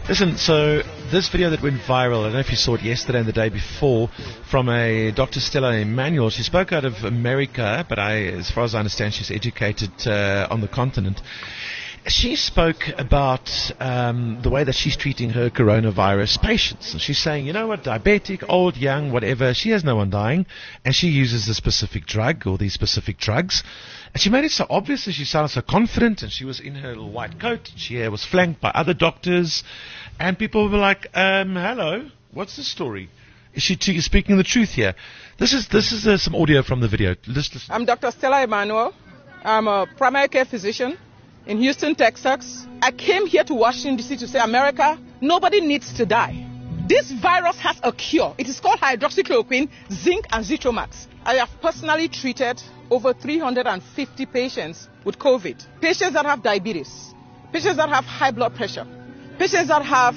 Listen, so this video that went viral, I don't know if you saw it yesterday and the day before, from a Dr. Stella Emanuel. She spoke out of America, but as far as I understand, she's educated on the continent. She spoke about the way that she's treating her coronavirus patients. And she's saying, you know what, diabetic, old, young, whatever, she has no one dying, and she uses a specific drug or these specific drugs. And she made it so obvious, and she sounded so confident, and she was in her little white coat, and she was flanked by other doctors, and people were like, hello, what's the story? Is she speaking the truth here? This is some audio from the video. Listen. I'm Dr. Stella Emanuel. I'm a primary care physician in Houston, Texas. I came here to Washington, D.C. to say, America, nobody needs to die. This virus has a cure. It is called hydroxychloroquine, zinc, and Zithromax. I have personally treated over 350 patients with COVID. Patients that have diabetes, patients that have high blood pressure, patients that have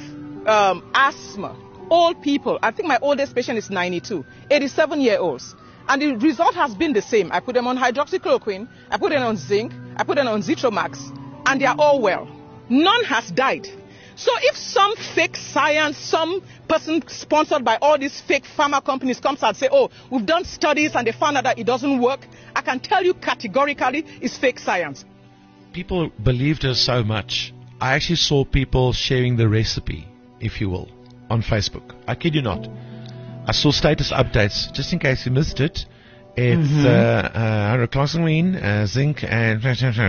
asthma, old people. I think my oldest patient is 92, 87-year-olds. And the result has been the same. I put them on hydroxychloroquine, I put them on zinc, I put them on Zithromax, and they are all well. None has died. So if some fake science, some person sponsored by all these fake pharma companies comes and say, oh, we've done studies and they found out that it doesn't work, I can tell you categorically it's fake science. People believed her so much. I actually saw people sharing the recipe, if you will, on Facebook. I kid you not. I saw status updates, just in case you missed it. It's hydroxychloroquine, zinc, and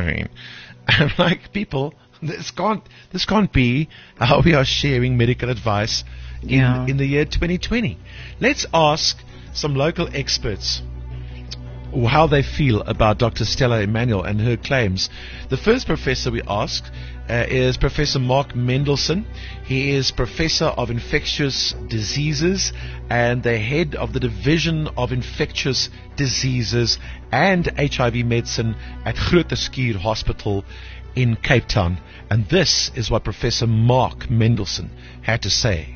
I'm like, people, this can't be how we are sharing medical advice in the year 2020. Let's ask some local experts how they feel about Dr. Stella Emanuel and her claims. The first professor we asked is Professor Mark Mendelsohn. He is Professor of Infectious Diseases and the head of the Division of Infectious Diseases and HIV Medicine at Groote Schuur Hospital in Cape Town. And this is what Professor Mark Mendelsohn had to say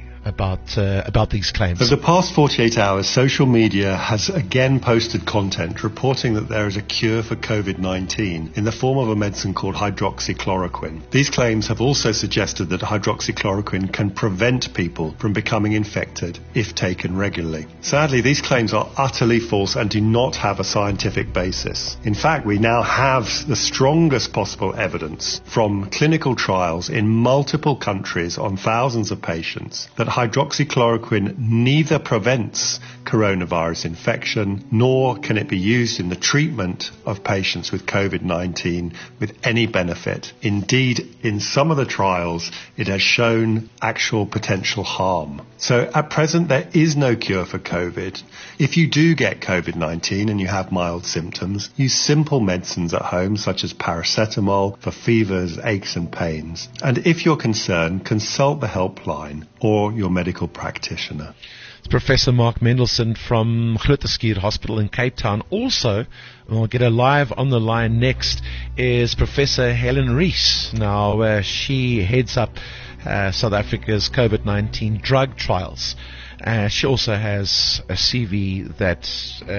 about these claims. Over the past 48 hours, social media has again posted content reporting that there is a cure for COVID-19 in the form of a medicine called hydroxychloroquine. These claims have also suggested that hydroxychloroquine can prevent people from becoming infected if taken regularly. Sadly, these claims are utterly false and do not have a scientific basis. In fact, we now have the strongest possible evidence from clinical trials in multiple countries on thousands of patients that hydroxychloroquine neither prevents coronavirus infection nor can it be used in the treatment of patients with COVID-19 with any benefit. Indeed, in some of the trials, it has shown actual potential harm. So at present, there is no cure for COVID. If you do get COVID-19 and you have mild symptoms, use simple medicines at home such as paracetamol for fevers, aches and pains. And if you're concerned, consult the helpline or your medical practitioner. It's Professor Mark Mendelsohn from Groote Schuur Hospital in Cape Town. Also, we'll get her live on the line next, is Professor Helen Rees. Now, she heads up South Africa's COVID-19 drug trials. She also has a CV that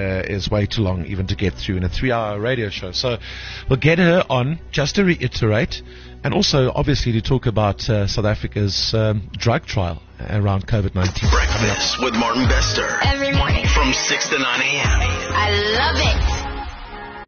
is way too long even to get through in a 3-hour radio show. So we'll get her on just to reiterate and also obviously to talk about South Africa's drug trial around COVID-19. Breakfast with Martin Bester. Every morning. From 6 to 9 a.m. I love it.